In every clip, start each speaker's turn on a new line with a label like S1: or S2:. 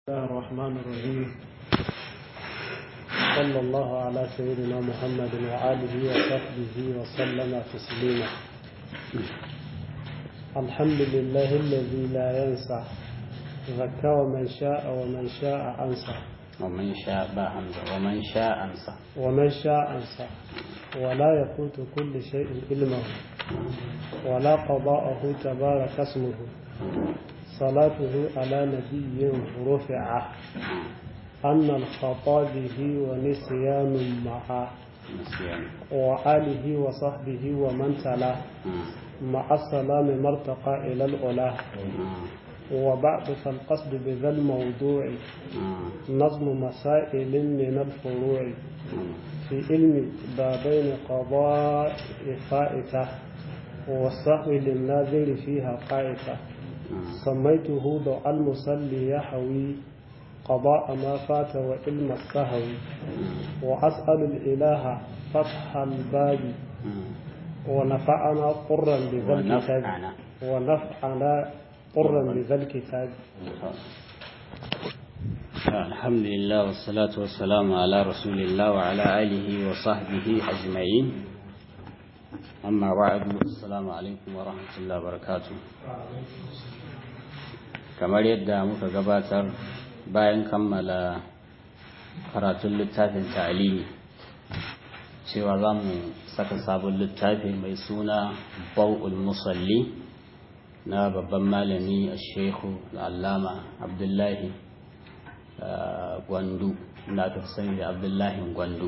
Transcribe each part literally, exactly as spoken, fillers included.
S1: الله الرحمن الرحيم. صلى الله على سيدنا محمد وآله وصحبه وسلم تسليما. الحمد لله الذي لا ينسى، ذكى ومن شاء ومن شاء أنسى
S2: ومن شاء بحمد ومن شاء أنسى
S1: ومن شاء أنسى ولا يفوت كل شيء علمه ولا قضاءه تبارك اسمه. صلاته على نبي رفعه أن الخطا به ونسيان معه وآله وصحبه ومن تلاه مع السلام مرتقى إلى العلا. وبعد فالقصد بذا الموضوع نظم مسائل من الفروع في علم بابين قضاء فائته والسهو للناظر فيها قائته. سميته ضوء المصلي يحوي قضاء ما فات وعلم السهو. وأسأل الإله فتح الباب ونفعنا قرا بذا الكتاب ونفعنا قرا بذا الكتاب.
S2: الحمد لله والصلاة والسلام على رسول الله وعلى آله وصحبه أجمعين. أما بعد، السلام عليكم ورحمة الله وبركاته. kamar yadda muka gabatar bayan kammala karatun littafin ta'alimi cewa za mu saka sabon littafi mai suna bau'ul musalli na babban malami a shehu al'allama abdullahi gwandu na ta sani da abdullahi gwandu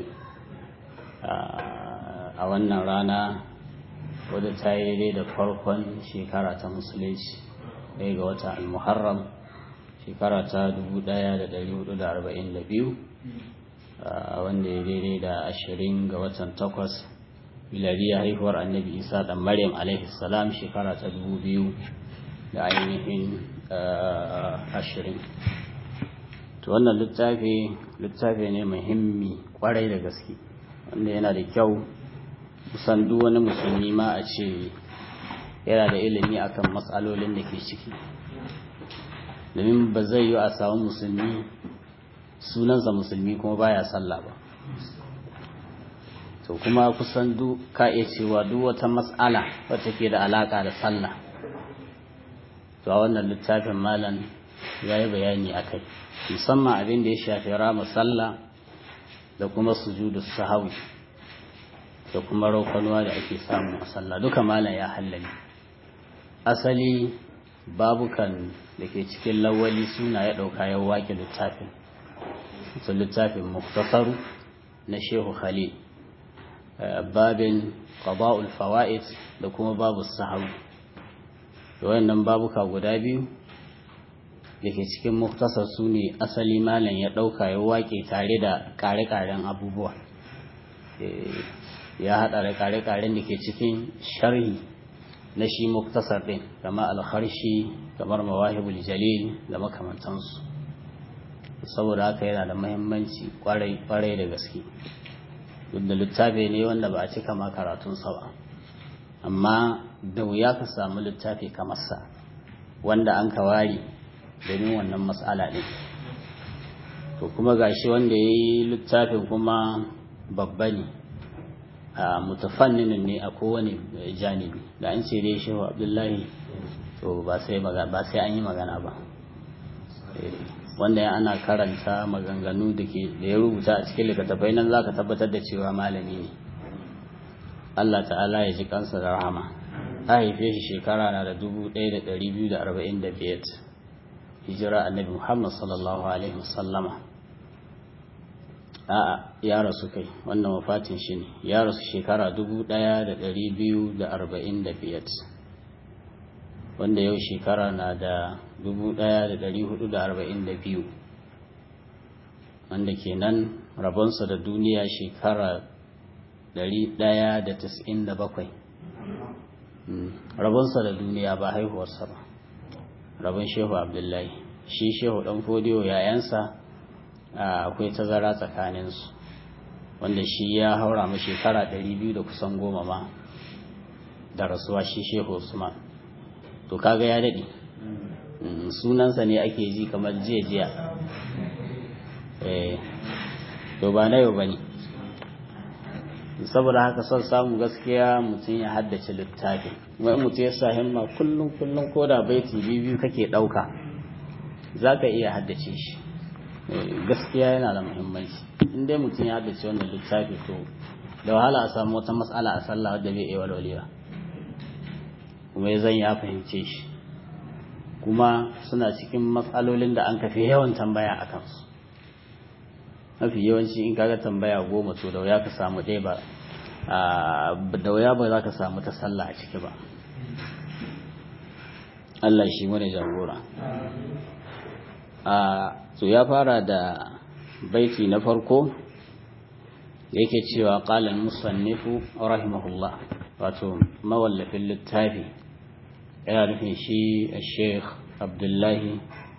S2: a wannan rana wadda ta yi da farkon shekara ta musulunci ɗaya ga wata al-muharram shekara ta dubu ɗaya da ɗari hudu da arba'in da biyu wanda ya daidai da ashirin ga watan takwas miladiya haihuwar annabi isa ɗan maryam alaihi salam shekara ta dubu biyu da ainihin ashirin. To wannan littafi littafi ne muhimmi kwarai da gaske wanda yana da kyau kusan duk wani musulmi ma a ce yana da ilimi akan matsalolin da ke ciki, domin ba zai yi a samu musulmi sunansa musulmi kuma baya sallah ba. To kuma kusan duk ka iya cewa duk wata matsala wacce ke da alaka da sallah to a wannan littafin malam ya yi bayani a kai, musamman abin da ya shafi rama sallah da kuma sujudu sahawi da kuma raukanuwa da ake samu a sallah duka malam ya hallali. Asali babukan da ke cikin lawali suna ya ɗauka ya waƙe littafin su littafin muktasaru na shehu khalil, babin qada'ul fawaid da kuma babu sahawi. Wayannan babuka guda biyu da ke cikin muktasar su ne asali malam ya ɗauka ya waƙe tare da ƙare-ƙaren abubuwa, ya haɗa da ƙare-ƙaren da ke cikin sharhi na shi muktasar ɗin kama alharshi kamar mawahibul jalil da makamantansu. Saboda haka yana da mahimmanci kwarai da gaske, duk da littafi ne wanda ba a cika ma karatunsa ba, amma da wuya ka samu littafi kamar sa wanda an kawari domin wannan matsala ɗin. To kuma gashi wanda ya yi littafin kuma babba ne, a mutafanninin ne a kowane janibi, da an ce dai shehu abdullahi to ba sai ba sai an yi magana ba, wanda ya ana karanta maganganu da ke da ya rubuta a cikin littattafai nan zaka tabbatar da cewa malami ne. Allah ta'ala ya ji kansa da rahama. A haife shi shekara na da dubu ɗaya da ɗari biyu da arba'in da biyar hijira annabi Muhammad sallallahu alaihi wasallama. A'a ya rasu kai wannan wafatin shi ne ya rasu shekara dubu ɗaya da ɗari biyu da arba'in da biyar, wanda yau shekara na da dubu ɗaya da ɗari hudu da arba'in da biyu, wanda kenan rabonsa da duniya shekara ɗari ɗaya da tis'in da bakwai. Rabonsa da duniya ba haihuwarsa ba, rabon shehu abdullahi. Shi shehu ɗan fodiyo yayansa akwai tazara tsakaninsu, wanda shi ya haura ma shekara ɗari biyu da kusan goma ma da rasuwa shi shehu usman. To kaga ya daɗe, sunansa ne ake ji kamar jiya-jiya eh to ba na yau bane saboda haka son samu gaskiya mutum ya haddace littafi wai mutum ya sa himma kullum kullum ko da baiti biyu kake ɗauka za ka iya haddace shi gaskiya yana da muhimmanci in dai mutum ya haddace wannan littafi to da wahala a samu wata matsala a sallah wadda bai iya walwalewa kuma ya zan ya fahimce shi kuma suna cikin matsalolin da an kafi yawan tambaya a kansu mafi yawanci in kaga tambaya goma to da wuya ka samu ɗaya ba da wuya ba za ka samu ta sallah a ciki ba Allah shi mana jagora a so ya fara da baiti na farko yake cewa qala al-musannifu rahimahullah wato mawallafin littafi yana nufin shi Sheikh Abdullahi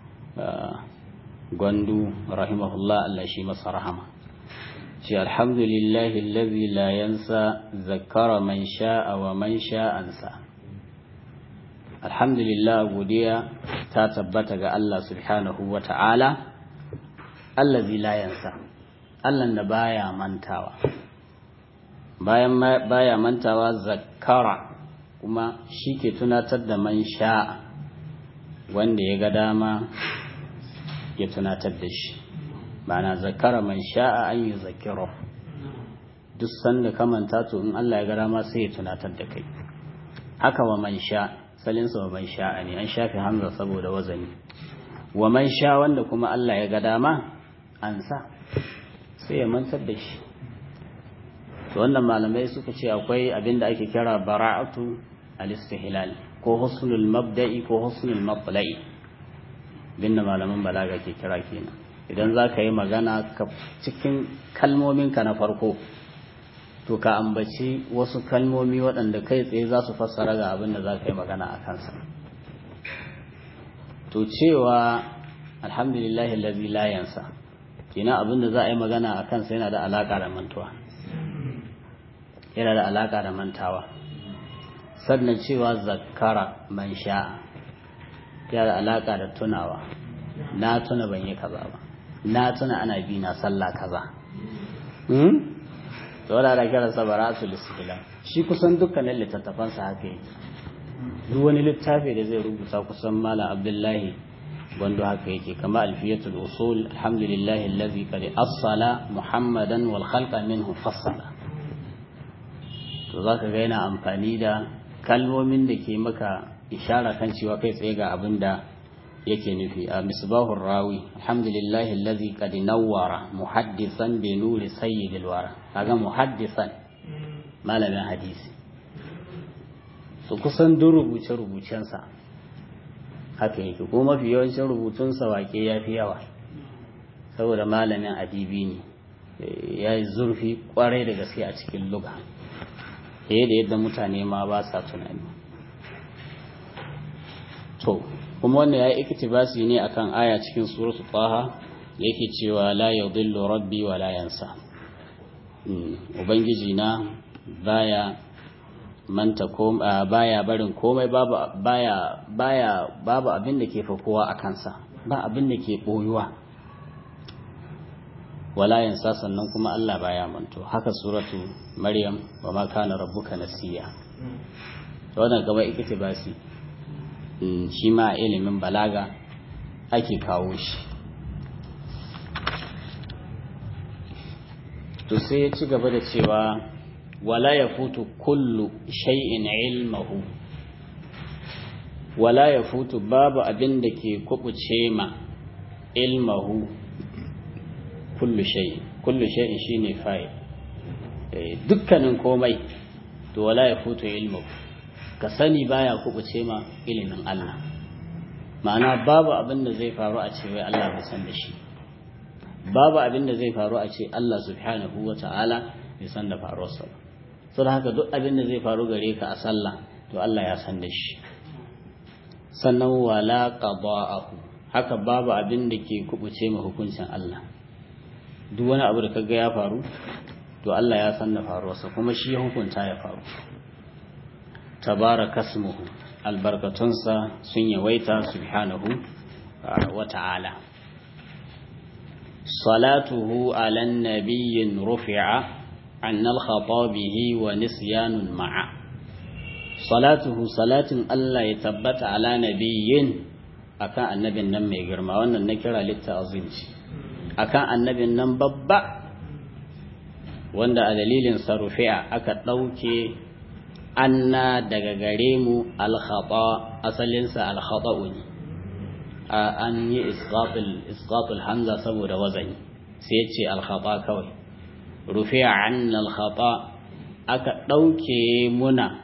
S2: Gwandu rahimahullah Allah shi masa rahama shi alhamdulillahi allazi la yansa zakkara man sha'a wa man sha'ansa alhamdulillah godiya ta tabbata ga Allah subhanahu wa ta'ala allazi la yansa Allah da baya mantawa bayan baya mantawa zakkara kuma shi ke tunatar da man sha'a wanda ya ga dama ya tunatar da shi ma'ana zakara man sha'a an yi zakiro duk sanda ka manta to in Allah ya ga dama sai ya tunatar da kai haka wa man sha salinsa wa man sha'a ne an shafi hamza saboda wazani wa man sha wanda kuma Allah ya ga dama an sa sai ya mantar da shi to wannan malamai suka ce akwai abin da ake kira bara'atu al-istihlal ko husnul mabda'i ko husnul matla'i binda malaman balaga ke kira kenan idan za ka yi magana cikin kalmominka na farko to ka ambaci wasu kalmomi waɗanda kai tsaye za su fassara ga abin da za ka yi magana a kansa to cewa alhamdulillahi allazi la yansa kenan abin da za a yi magana a kansa yana da alaka da mantuwa yana da alaka da mantawa sannan cewa zakara man sha'a yana da alaka da tunawa na tuna ban yi kaza ba na tuna ana bi na sallah kaza hmm to wala da kira sabaratul istilam shi kusan dukkanin littattafan sa haka yake duk wani littafi da zai rubuta kusan malam abdullahi wanda haka yake kama alfiyatul usul alhamdulillahi allazi qad afsala muhammadan wal khalqa minhu fassala to zaka ga yana amfani da kalmomin da ke maka ishara kan cewa kai tsaye ga abin da yake nufi a misbahur rawi alhamdulillahi allazi qad nawwara muhaddisan bi nuri sayyidil wara kaga muhaddisan malamin hadisi so kusan duk rubuce rubucen sa haka yake ko mafi yawancin rubutun sa wake yafi yawa saboda malamin adibi ne yayi zurfi kwarai da gaske a cikin lugha da yadda mutane ma ba sa tunani to kuma wannan yayi iktibasi ne akan aya cikin suratu taha yake cewa la yadhillu rabbi wa la yansa ubangiji na baya manta ko baya barin komai babu baya baya babu abin da ke fakowa a kansa ba abin da ke boyuwa wala yansa sannan kuma Allah baya manto haka suratu maryam wa ma kana rabbuka nasiya wannan gaba iktibasi shi ma ilimin balaga ake kawo shi to sai ya ci gaba da cewa wala yafutu kullu shay'in ilmuhu wala yafutu babu abin da ke kubuce ma ilmuhu kullu shay'in kullu shay'in shine fa'il dukkanin komai to wala yafutu ilmuhu ka sani baya kubuce ma ilimin Allah ma'ana babu abin da zai faru a ce wai Allah bai san da shi babu abin da zai faru a ce Allah subhanahu wata'ala bai san da faruwarsa ba saboda haka duk abin da zai faru gare ka a sallah to Allah ya san da shi sannan wala qada'ahu haka babu abin da ke kubuce ma hukuncin Allah duk wani abu da kaga ya faru to Allah ya san da faruwarsa kuma shi ya hukunta ya faru tabarakasmuhu albarkatunsa sun yawaita subhanahu wa ta'ala salatuhu ala nabiyyin rufi'a an al-khata bihi wa nisyanun ma'a salatuhu salatin Allah ya tabbata ala nabiyyin akan annabin nan mai girma wannan na kira litta'zim ce akan annabin nan babba wanda a dalilin sa rufi'a aka dauke anna daga gare mu al-khata asalin sa al-khata'u ne an yi isqatul isqatul hamza saboda wazani sai ya ce al-khata kawai rufi'a anna al-khata aka dauke muna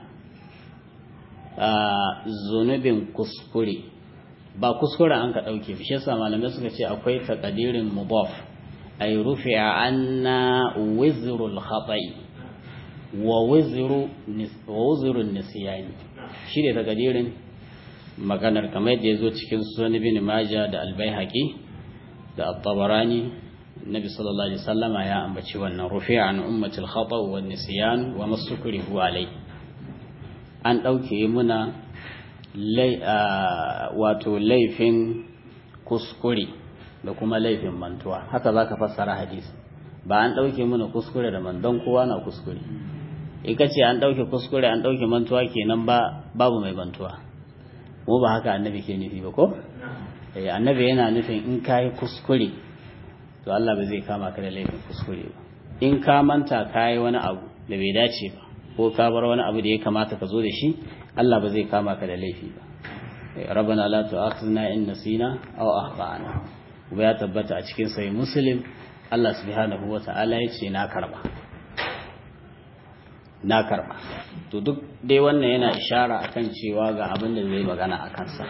S2: zunubin kuskure ba kuskure an ka dauke shi yasa malamai suka ce akwai taqdirin mudaf ay rufi'a anna wizrul khata'i wa wizru wa wizru nisyan shi ne taqdirin maganar kamar yadda yazo cikin sunan ibn majah da al-baihaqi da at-tabarani nabi sallallahu alaihi wasallama ya ambaci wannan rufi'a an ummatil khata' wa nisyan wa masukrihu alai an dauke muna wato laifin kuskure da kuma laifin mantuwa haka zaka fassara hadisi ba an dauke muna kuskure da mandan kowa na kuskure in kace an dauke kuskure an dauke mantuwa kenan ba babu mai mantuwa mu ba haka annabi ke nufi ba ko eh annabi yana nufin in kai kuskure to Allah ba zai kama ka da laifin kuskure ba in ka manta kai wani abu da bai dace ba ko ka bar wani abu da ya kamata ka zo da shi Allah ba zai kama ka da laifi ba rabbana la tu'akhidna in nasina aw akhtana ba ya tabbata a cikin sahih muslim Allah subhanahu wata'ala ya ce na karba na karba to duk dai wannan yana ishara akan cewa ga abin da zai magana akan sa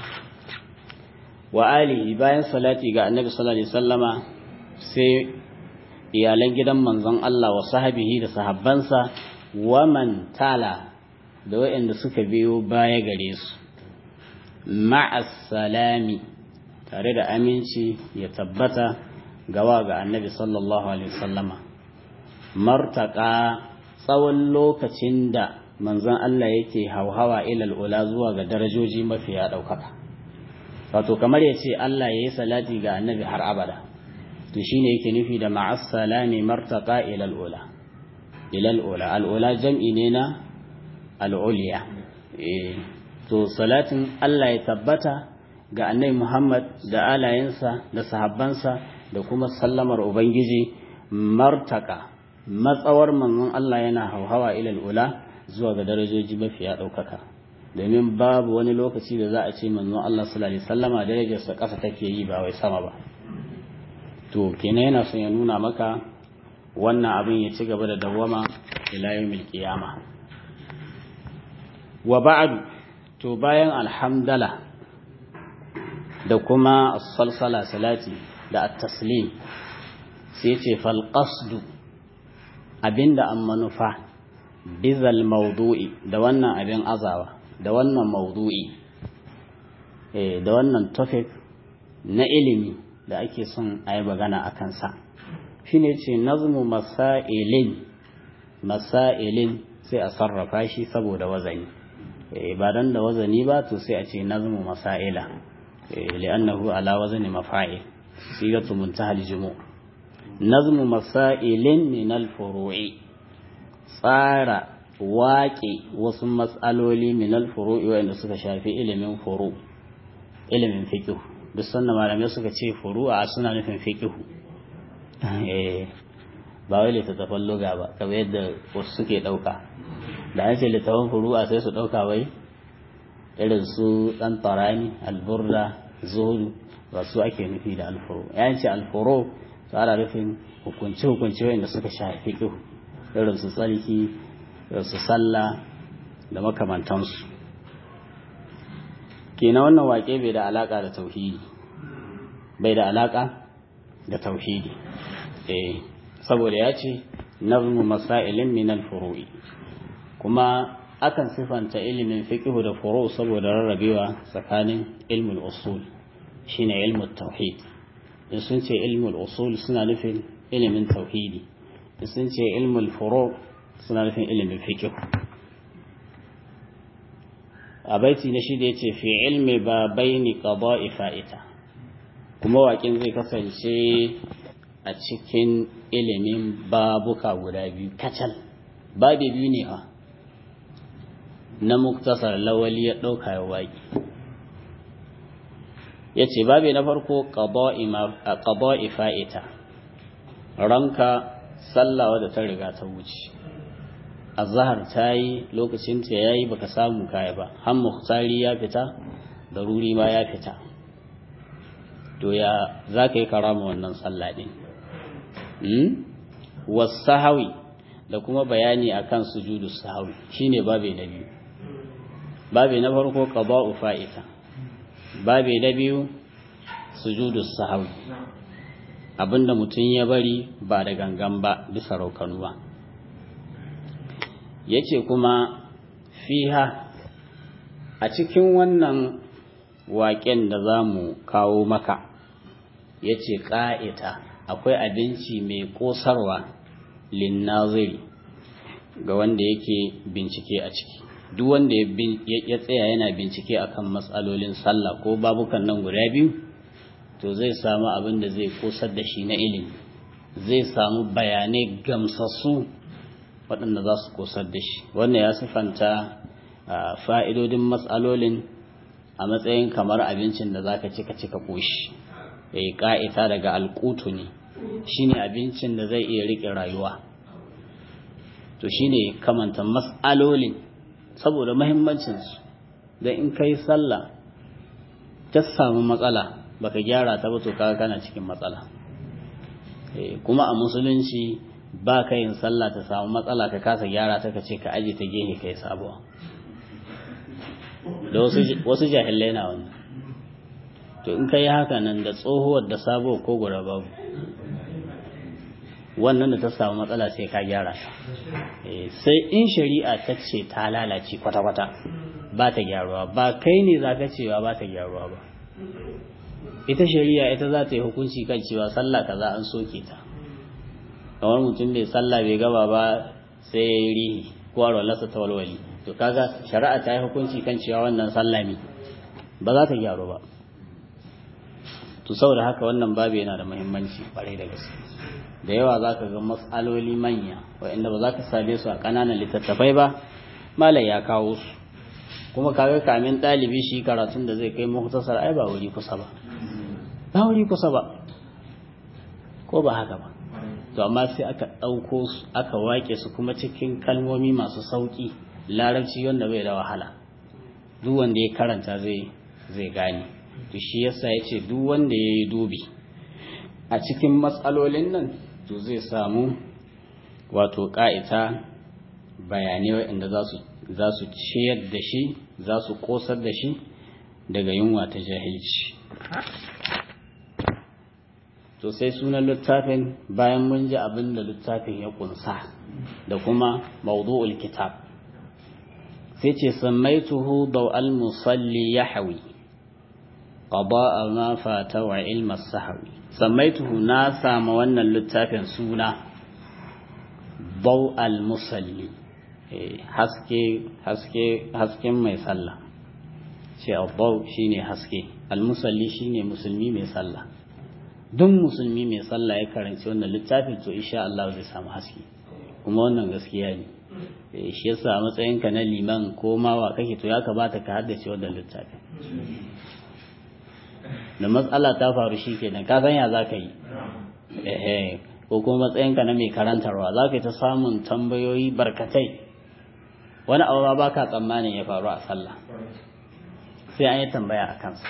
S2: wa alihi bayan salati ga annabi sallallahu alaihi wasallama sai iyalan gidan manzon Allah wa sahabihi da sahabbansa wa man tala da waɗanda suka biyo baya gare su ma'as salami tare da aminci ya tabbata gawa ga annabi sallallahu alaihi wasallama martaka tsawon lokacin da manzon Allah yake hauhawa ilal ula zuwa ga darajoji mafiya daukaka wato kamar yace Allah yayi salati ga annabi har abada to shine yake nufi da ma'as salami martaka ilal ula ilal ula al ula jam'i ne na al uliya eh to salatin Allah ya tabbata ga annabi Muhammad da alayensa da sahabbansa da kuma sallamar ubangiji martaka matsawar manzon Allah yana hauhawa ilal ula zuwa ga darajoji mafiya daukaka domin babu wani lokaci da za a ce manzon Allah sallallahu alaihi wasallama darajarsa kasa take yi ba wai sama ba to kenan yana son ya nuna maka wannan abin ya ci gaba da dawama ila yawmil qiyama wa ba'd to bayan alhamdala da kuma as-salsala salati da at-taslim sai ce fal qasdu abinda an manufa bizal mawdu'i da wannan abin azawa da wannan mawdu'i eh da wannan topic na ilimi da ake son a yi magana a kansa shine ce nazmu masailin masailin sai a sarrafa shi saboda wazani eh ba dan da wazani ba to sai a ce nazmu masaila eh li'annahu ala wazni mafa'il sigatu muntaha al-jumu' nazmu masailin min al-furu'i tsara waƙe wasu matsaloli min al-furu'i wanda suka shafi ilimin furu ilimin fiqh duk sannan malamai suka ce furu'a suna nufin fiqh eh ba wai littattafan lugha ba kamar yadda wasu suke dauka da an ce littattafan furu'a sai su dauka wai irin su dan tarani al-burda zuhud ba su ake nufi da al-furu yayin ce al-furu tsara nufin hukunci hukunci wanda suka shafi fiqh irin su tsarki irin su sallah da makamantansu kenan wannan waƙe bai da alaka da tauhidi bai da alaka da tauhidi eh saboda ya ce nazmu masailin min al-furu'i kuma akan sifanta ilimin fiqh da furu' saboda rarrabewa tsakanin ilmul usul shine ilmut tauhid in sun ce ilmul usul suna nufin ilimin tauhidi in sun ce ilmul furu' suna nufin ilimin fiqh a baiti na shi da yace fi ilmi babaini qada'i fa'ita kuma waƙin zai kasance a cikin ilimin babuka guda biyu kacal babu biyu ne ha na muktasar lawali ya ɗauka ya waƙi ya ce babu na farko ƙaba'i fa'ita ranka sallawa da ta riga ta wuce azhar ta yi lokacinta ya yi baka samu kaya ba har muhtari ya fita da ruri ma ya fita to ya za ka yi karama wannan sallah ɗin wasahawi da kuma bayani akan sujudu sahawi shine babe na biyu babe na farko qada'u fa'ita babe na biyu sujudu sahawi abinda mutum ya bari ba da gangan ba bisa raukanuwa yace kuma fiha a cikin wannan waƙen da zamu kawo maka yace qa'ita akwai abinci mai kosarwa linnaziri ga wanda yake bincike a ciki duk wanda ya tsaya yana bincike akan matsalolin sallah ko babukan nan guda biyu to zai samu abin da zai kosar da shi na ilimi zai samu bayanai gamsassu waɗanda za su kosar da shi wannan ya sifanta fa'idodin matsalolin a matsayin kamar abincin da zaka cika cika koshi eh ka'ita daga alqutu ne shine abincin da zai iya rike rayuwa to shine kamanta mas'alolin saboda muhimmancin su dan in kai sallah ta samu matsala baka gyara ta ba to kaga kana cikin matsala eh kuma a musulunci ba ka yin sallah ta samu matsala ka kasa gyara ta kace ka aje ta gehe kai sabuwa da wasu wasu jahilai na wannan to in kai haka nan da tsohuwar da sabuwar ko gura babu wannan da ta samu matsala sai ka gyara sai in shari'a ta ce ta lalace kwata-kwata ba ta gyaruwa ba kai ne za ka cewa ba ta gyaruwa ba ita shari'a ita za ta yi hukunci kan cewa sallah kaza an soke ta kamar mutum bai sallah bai gaba ba sai ya yi rihi ko arwalarsa ta walwali to kaga shari'a ta yi hukunci kan cewa wannan sallah ne ba za ta gyaru ba to saboda haka wannan babu yana da muhimmanci kwarai da gaske da yawa za ka ga matsaloli manya waɗanda ba za ka same su a ƙananan littattafai ba malai ya kawo su kuma kaga kamin ɗalibi shi karatun da zai kai muhtasar ai ba wuri kusa ba ba wuri kusa ba ko ba haka ba to amma sai aka ɗauko su aka waƙe su kuma cikin kalmomi masu sauƙi larabci wanda bai da wahala duk wanda ya karanta zai zai gane to shi yasa yace duk wanda yayi dubi a cikin matsalolin nan to zai samu wato ka'ita bayanai waɗanda za su za su ciyar da shi za su kosar da shi daga yunwa ta jahilci to sai sunan littafin bayan mun ji abin da littafin ya kunsa da kuma mawdu'ul kitab sai ce sammaituhu daw'al musalli yahwi qada'a ma fata wa ilma sahwi sammaituhu na sama wannan littafin suna daw'al musalli haske haske hasken mai sallah ce daw shine haske al musalli shine musulmi mai sallah duk musulmi mai sallah ya karanci wannan littafin to insha Allah zai samu haske kuma wannan gaskiya ne shi yasa a matsayinka na liman ko mawa kake to ya kamata ka haddace wannan littafin da matsala ta faru shikenan ka san ya zaka yi eh ko kuma matsayinka na mai karantarwa zaka yi ta samun tambayoyi barkatai wani abu ba baka tsammanin ya faru a sallah sai an yi tambaya a kansa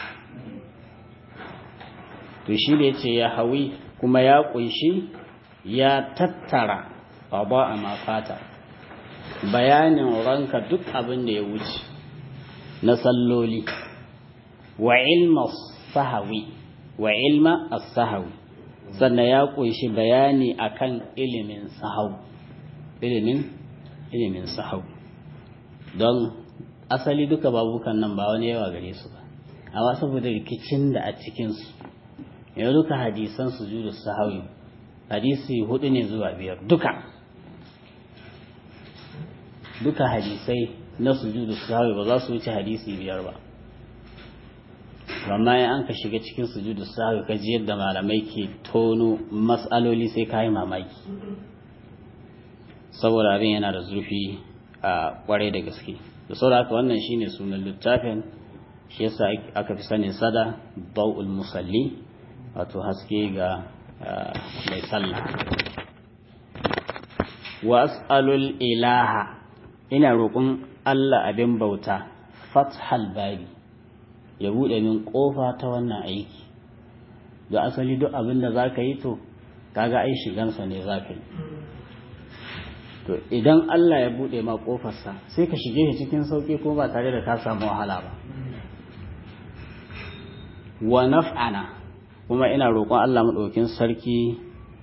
S2: to shi ne ce ya hawi kuma ya kunshi ya tattara ba a mafata bayanin ranka duk abin da ya wuce na salloli wa ilma sahawi wa ilma as-sahawi sannan ya kunshi bayani akan ilimin sahawi ilimin ilimin sahawi don asali duka babukan nan ba wani yawa gare su ba amma saboda rikicin da a cikin su yau duka hadisan sujudu sahawi hadisi hudu ne zuwa biyar duka duka hadisai na sujudu sahawi ba za su wuce hadisi biyar ba amma in an ka shiga cikin sujudu sahwi ka ji yadda malamai ke tono mas'aloli sai ka yi mamaki saboda abin yana da zurfi a kwarai da gaske da saboda haka wannan shine sunan littafin shi yasa aka fi sanin sada bau'ul musalli wato haske ga mai sallah wa as'alul ilaha ina roƙon Allah abin bauta fathal babi ya buɗe min ƙofa ta wannan aiki da asali duk abin da za ka yi to kaga ai shigansa ne za ka yi to idan Allah ya buɗe ma ƙofarsa sai ka shige shi cikin sauƙi ko ba tare da ka samu wahala ba wa naf'ana kuma ina roƙon Allah maɗaukin sarki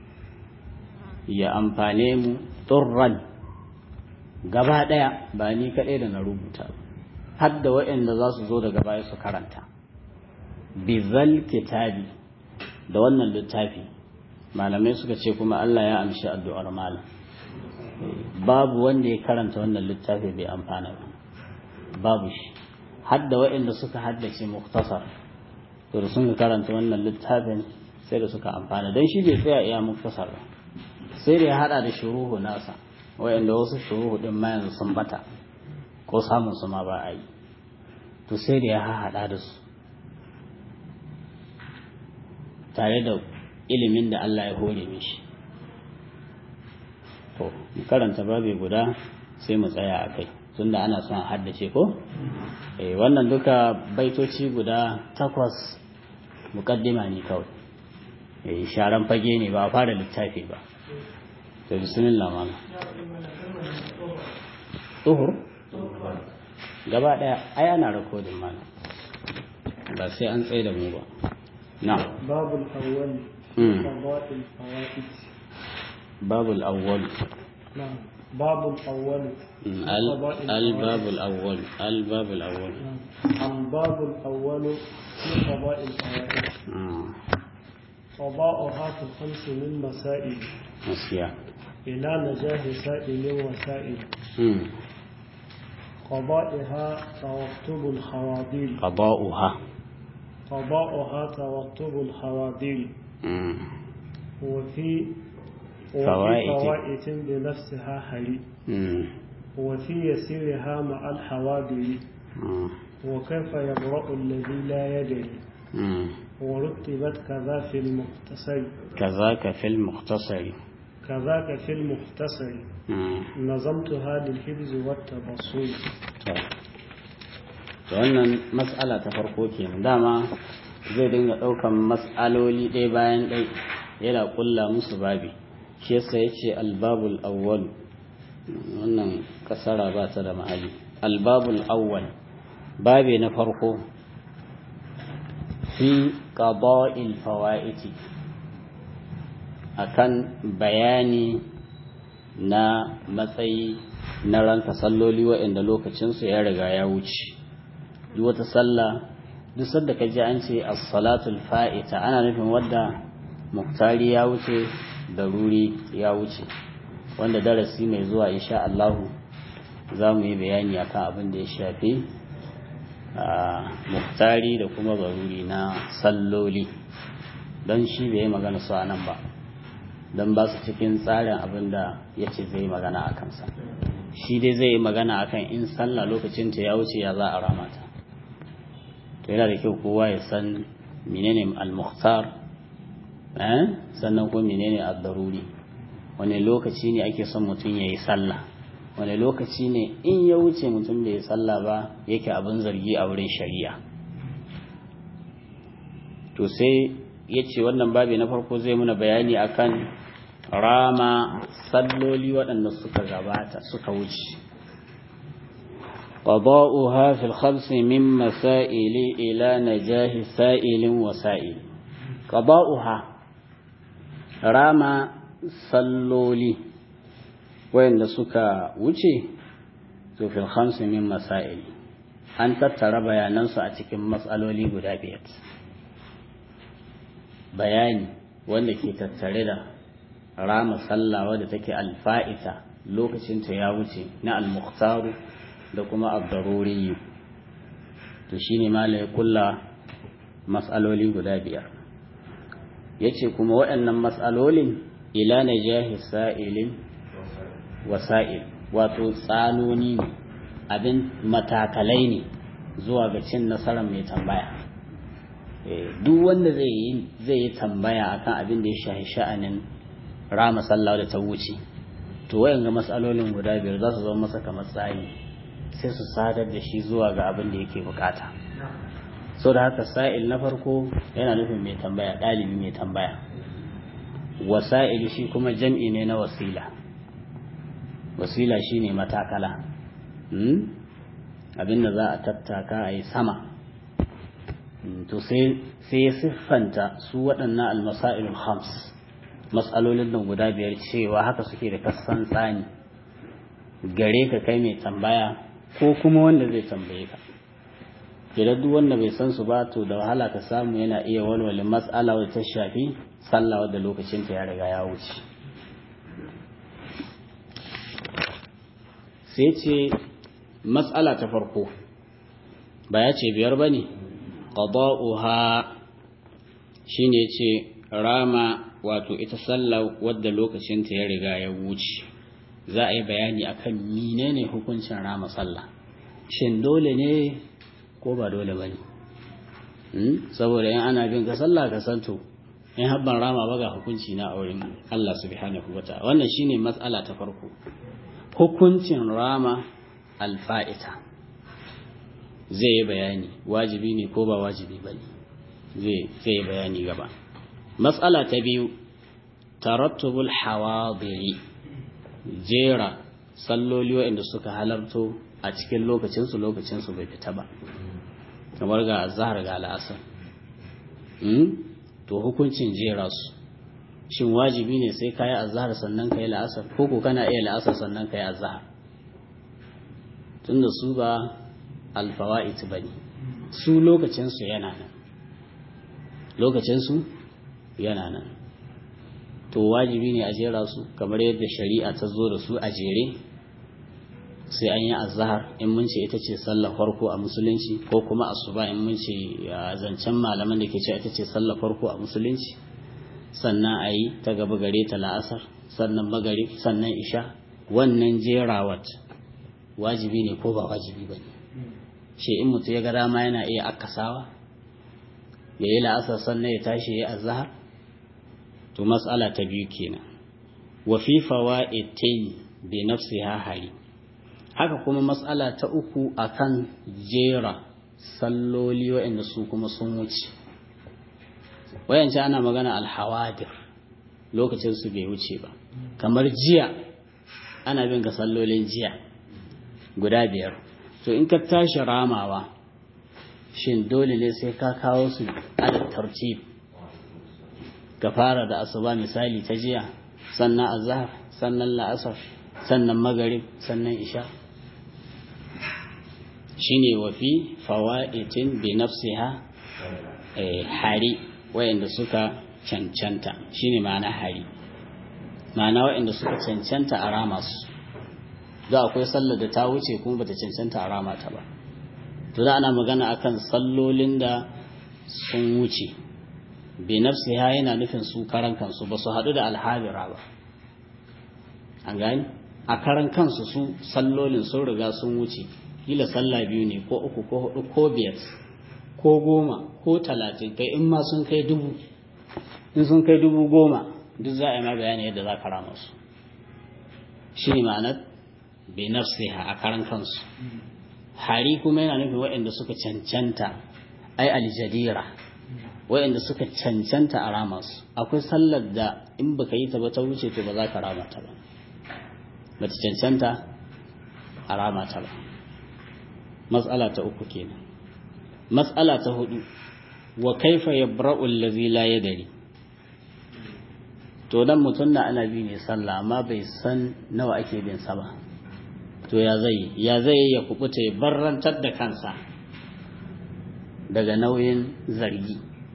S2: ya amfane mu turran gaba ɗaya ba ni kaɗai da na rubuta har da waɗanda za su zo daga baya su karanta bizal kitabi da wannan littafi malamai suka ce kuma Allah ya amshi addu'ar malam babu wanda ya karanta wannan littafi bai amfana ba babu shi har da waɗanda suka haddace muktasar to da sun karanta wannan littafin sai da suka amfana don shi bai tsaya iya muktasar ba sai da ya hada da shuruhu nasa wayanda wasu shuruhu din ma yanzu sun bata ko samun su ma ba a yi to sai da ya hada da su tare da ilimin da Allah ya hore mishi to karanta babu guda sai mu tsaya a kai tunda ana son haddace ko eh wannan duka baitoci guda takwas mukaddima ne kawai eh sharan fage ne ba a fara littafi ba to bismillah mana tuhur gaba daya ai ana recording mana ba sai an tsaye da mu ba na'am
S1: babul awwal fadail fawaid
S2: babul awwal
S1: na'am babul awwal
S2: الباب الأول الباب الأول
S1: الباب الأول في قضاء الفوائد قضاؤها في الخمس من مسائل
S2: مسيا
S1: إلى نجاه سائل وسائل قضائها توتب الخواديل
S2: قضاؤها
S1: قضاؤها توتب الخواديل وفي
S2: فوائد
S1: فوائد بنفسها حلي وفي يسيرها مع الحوادث وكيف يبرأ الذي لا يدري ورتبت كذا في المختصر
S2: كذاك في المختصر
S1: كذاك في المختصر نظمتها للحفظ والتبصر
S2: wannan mas'ala ta farko kenan dama zai dinga daukan mas'aloli ɗaya bayan ɗaya yana kulla musu babi shi yasa yace albabul awwal wannan kasara ba ta da mahalli albabul awwal babi na farko fi qada'il fawaiti akan bayani na matsayi na ranka salloli waɗanda lokacinsu ya riga ya wuce duk wata sallah duk sanda ka ji an ce as-salatul fa'ita ana nufin wadda muktari ya wuce daruri ya wuce wanda darasi mai zuwa insha Allah za mu yi bayani akan abin da ya shafi muktari da kuma daruri na salloli don shi bai yi magana su a nan ba don ba su cikin tsarin abin da ya ce zai magana a kansa shi dai zai yi magana akan in sallah lokacin ta ya wuce ya za a ramata to yana da kyau kowa ya san menene al-mukhtar sannan kuma menene ad-daruri wani lokaci ne ake son mutum ya yi sallah wani lokaci ne in ya wuce mutum bai yi sallah ba yake abin zargi a wurin shari'a to sai ya ce wannan babi na farko zai muna bayani akan rama salloli waɗanda suka gabata suka wuce qada'uha fil khams min masaili ila najahi sa'ilin wa sa'il qada'uha rama salloli wayanda suka wuce to fil khams min masail an tattara bayanansu a cikin matsaloli guda biyar bayani wanda ke tattare da rama sallah wadda take alfa'ita lokacin ta ya wuce na al-mukhtaru da kuma ad-daruri to shine malai kullu mas'aloli guda biyar yace kuma waɗannan mas'alolin ila najahi sa'ilin wasa'il wato tsanoni ne abin matakalai ne zuwa ga cin nasarar mai tambaya duk wanda zai yi zai yi tambaya akan abin da ya shahi sha'anin rama sallah da ta wuce to wayan ga matsalolin guda biyar za su zama masa kamar tsari sai su sadar da shi zuwa ga abin da yake bukata so da haka sa'il na farko yana nufin mai tambaya ɗalibi mai tambaya wasa'il shi kuma jam'i ne na wasila wasila shine matakala abin da za a tattaka a yi sama to sai ya siffanta su waɗannan almasa'ilul khams matsalolin nan guda biyar cewa haka suke da kasan tsani gare ka kai mai tambaya ko kuma wanda zai tambaye ka idan duk wanda bai san su ba to da wahala ka samu yana iya walwale matsala wadda ta shafi sallah wadda lokacin ta ya riga ya wuce sai ce matsala ta farko ba ya ce biyar ba ne qada'uha shine ce rama wato ita sallah wadda lokacin ta ya riga ya wuce za a yi bayani akan menene hukuncin rama sallah shin dole ne ko ba dole bane saboda in ana bin ka sallah ka santo in habban rama ba ga hukunci na auren Allah subhanahu wataala wannan shine matsala ta farko hukuncin rama alfa'ita zai yi bayani wajibi ne ko ba wajibi bane zai zai bayani gaba matsala ta biyu tarattubul hawadiri jera salloli waɗanda suka halarto a cikin lokacinsu lokacinsu bai fita ba kamar ga azhar ga al'asar to hukuncin jera su shin wajibi ne sai kayi azhar sannan kayi la'asar ko ko kana iya la'asar sannan kayi azhar tunda su ba alfawa'it bane su lokacinsu yana nan lokacinsu yana nan to wajibi ne a jera su kamar yadda shari'a ta zo da su a jere sai an yi azhar in mun ce ita ce sallar farko a musulunci ko kuma asuba in mun ce zancen malaman da ke ce ita ce sallar farko a musulunci sannan a yi ta gaba gare ta la'asar sannan magarib sannan isha wannan jerawat wajibi ne ko ba wajibi ba ne ce in mutu ya ga dama yana iya akasawa ya yi la'asar sannan ya tashi ya yi azhar to mas'ala ta biyu kenan wa fi fawaitin bi nafsiha hari haka kuma mas'ala ta uku akan jera salloli waɗanda su kuma sun wuce wayance ana magana alhawadir lokacin su bai wuce ba kamar jiya ana bin ga sallolin jiya guda biyar to in ka tashi ramawa shin dole ne sai ka kawo su ala tartib ka fara da asuba misali ta jiya sannan azhar sannan la'asar sannan magarib sannan isha shine wa fi fawaitin bi nafsiha hari wayanda suka cancanta shine ma'ana hari ma'ana wayanda suka cancanta a rama su da akwai sallar da ta wuce kuma bata cancanta a rama ta ba to da ana magana akan sallolin da sun wuce bi nafsiha yana nufin su karan kansu ba su haɗu da alhabira ba an gani a karan kansu su sallolin sun riga sun wuce kila sallah biyu ne ko uku ko hudu ko biyar ko goma ko talatin kai in ma sun kai dubu in sun kai dubu goma duk za a yi ma bayani yadda za ka rama su shi ne ma'anar bi nafsiha a karan kansu hari kuma yana nufin waɗanda suka cancanta ai aljadira waɗanda suka cancanta a rama su akwai sallar da in baka yi ta ba ta wuce to ba za ka rama ta ba ba ta cancanta a rama ta ba mas'ala ta uku kenan mas'ala ta hudu wa kaifa yabra'u allazi la yadri to dan mutun da ana bi ne sallah amma bai san nawa ake bin sa ba to ya zai ya zai ya kubuta ya barrantar da kansa daga nauyin zargi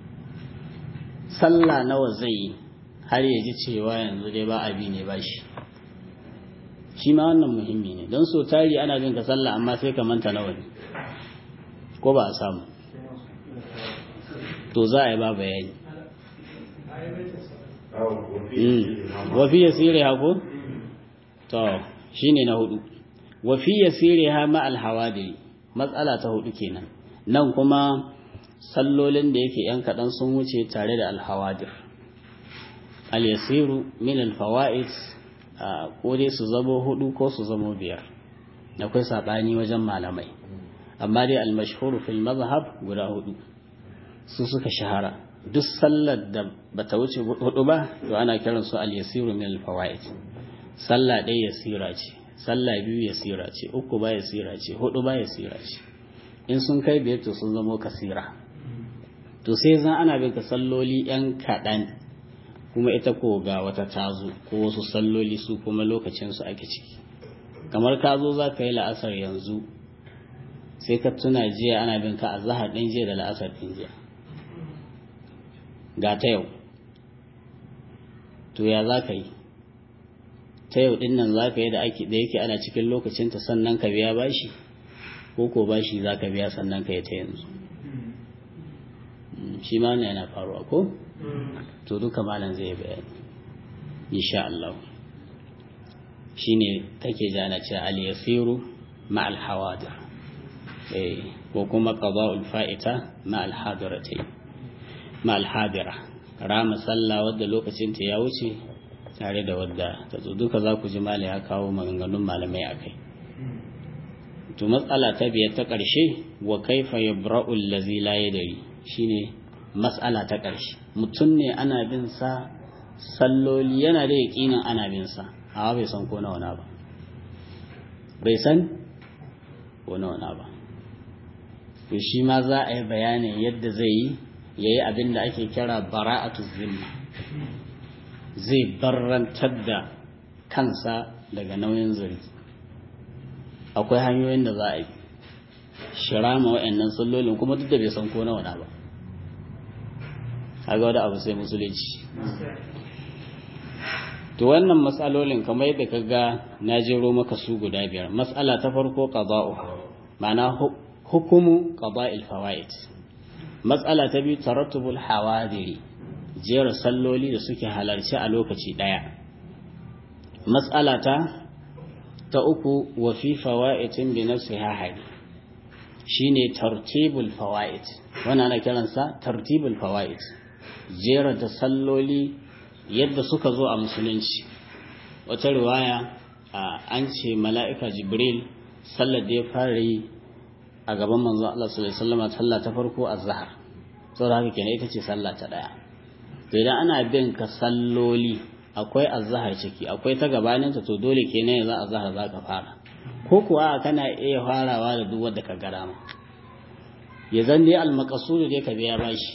S2: sallah nawa zai yi har ya ji cewa yanzu dai ba abi ne ba shi shi ma wannan muhimmi ne don so tari ana bin ka sallah amma sai ka manta nawa ne ko ba a samu to za a yi ba bayani wa fi yasiriha ko to shine na hudu wa fi yasiriha ma al hawadiri matsala ta hudu kenan nan kuma sallolin da yake yan kadan sun wuce tare da al hawadir al yasiru min al fawaid ko dai su zamo hudu ko su zamo biyar akwai sabani wajen malamai amma dai al mashhur fil mazhab guda hudu su suka shahara duk sallar da bata wuce hudu ba to ana kiran su al-yasiru min al-fawaid sallah ɗaya yasira ce sallah biyu yasira ce uku ba yasira ce hudu ba yasira ce in sun kai biyar to sun zama kasira to sai zan ana bin ka salloli yan kaɗan kuma ita ko ga wata tazo ko wasu salloli su kuma lokacin su ake ciki kamar ka zo za ka yi la'asar yanzu sai ka tuna jiya ana bin ka azhar ɗin jiya da la'asar ɗin jiya ga ta yau to ya za ka yi ta yau din nan za ka yi da yake ana cikin lokacinta sannan ka biya bashi ko ko bashi za ka biya sannan ka yi ta yanzu shi ma ne yana faruwa ko to duka malam zai bayani insha Allah shine take jana ce al-yasiru ma al-hawadir eh ko kuma qada'ul fa'ita ma al-hadiratayn ma alhadira rama sallah wadda lokacin ta ya wuce tare da wadda ta zo duka za ku ji mala ya kawo maganganun malamai akai to matsala ta biyar ta ƙarshe wa kaifa yabra'u allazi la yadri shine matsala ta ƙarshe mutum ne ana bin sa salloli yana da yaƙinin ana bin sa amma bai san ko nawa na ba bai san ko nawa na ba to shi ma za a yi bayanin yadda zai yi ya yi abin da ake kira bara'atu zimma zai barrantar da kansa daga nauyin zargi akwai hanyoyin da za a yi shirama wa'annan sallolin kuma duk da bai san ko nawa na ba kaga wani abu sai musulunci to wannan matsalolin kamar yadda ka ga na jero maka su guda biyar matsala ta farko qada'u ma'ana hukumu qada'il fawaid matsala ta biyu tarattubul hawadiri jera salloli da suke halarci a lokaci daya matsala ta ta uku wa fi fawaitin bi nafsiha hadi shine tartibul fawaid wannan ana kiransa tartibul fawaid jera da salloli yadda suka zo a musulunci wata riwaya an ce mala'ika jibril sallar da ya fara yi a gaban manzo Allah sallallahu alaihi wasallam sallah ta farko azhar saboda haka kenan ita ce sallah ta daya to idan ana bin ka salloli akwai azhar ciki akwai ta gabanin ta to dole kenan yanzu azhar zaka fara ko kuwa kana iya farawa da duk wanda ka gara ma ya zan dai al-maqsud dai ka biya bashi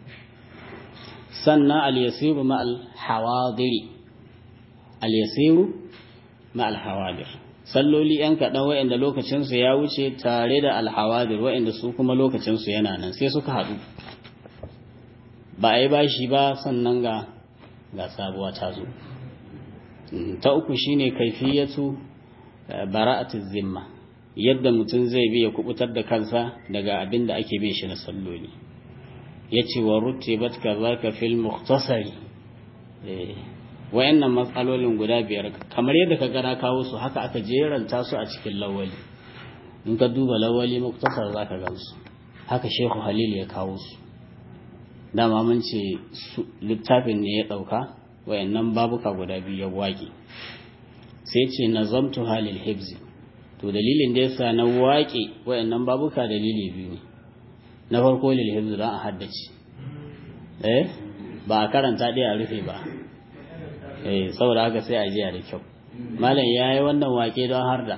S2: sannan al-yasiru ma al-hawadiri al-yasiru ma al-hawadir salloli yan kaɗan wa'inda lokacinsu ya wuce tare da alhawadir wa'inda su kuma lokacinsu yana nan sai suka haɗu ba a yi bashi ba sannan ga ga sabuwa ta zo ta uku shine kaifiyatu bara'atu zimma yadda mutum zai bi ya kubutar da kansa daga abin da ake bin shi na salloli yace wa rutibat kazaka fil mukhtasari wayannan matsalolin guda biyar kamar yadda ka gana kawo su haka aka jeranta su a cikin lawali in ka duba lawali muktasar zaka gansu haka Sheikh Halil ya kawo su dama mun ce littafin ne ya dauka wayannan babuka guda biyu ya waki sai ce nazamtu halil hibzi to dalilin da yasa na waki wayannan babuka dalili biyu ne na farko lil hibzi dan a haddace eh ba a karanta dai a rufe ba eh saboda haka sai a jiya da kyau malam yayi wannan wake don harda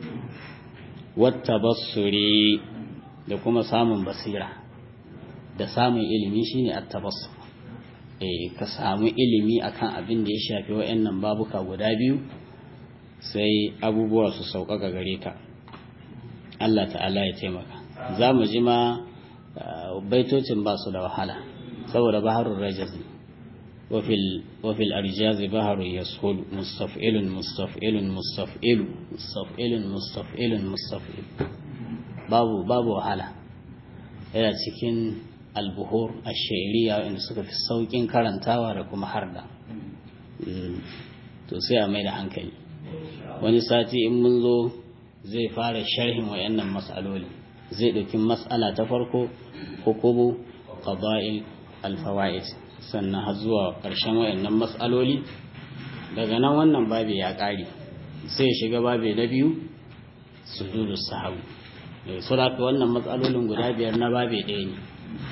S2: wattabassuri da kuma samun basira da samun ilimi shine at-tabassur eh ka samu ilimi akan abin da ya shafi wayannan babuka guda biyu sai abubuwa su sauƙaƙa gare ka Allah ta'ala ya taimaka zamu ji ma baitocin ba su da wahala saboda baharul rajazi وفي ال... وفي الأرجاز بحر يسهل مستفئل مستفئل مستفئل مستفئل مستفئل مستفئل babu babu wahala yana cikin al-buhur ash-sha'iriyya inda suka fi saukin karantawa da kuma harda to sai a mai da hankali wani sati in mun zo zai fara sharhin wayannan mas'aloli zai dauki mas'ala ta farko hukumu qada'il al-fawaid sannan har zuwa ƙarshen wayannan mas'aloli daga nan wannan babi ya ƙare sai ya shiga babi na biyu sujudu sahwi sura wannan mas'alolin guda biyar na babi ɗaya ne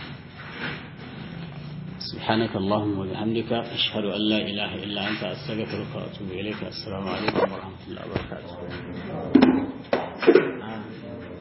S2: سبحانك اللهم وبحمدك أشهد أن لا إله إلا أنت أستغفرك وأتوب إليك السلام عليكم ورحمة الله وبركاته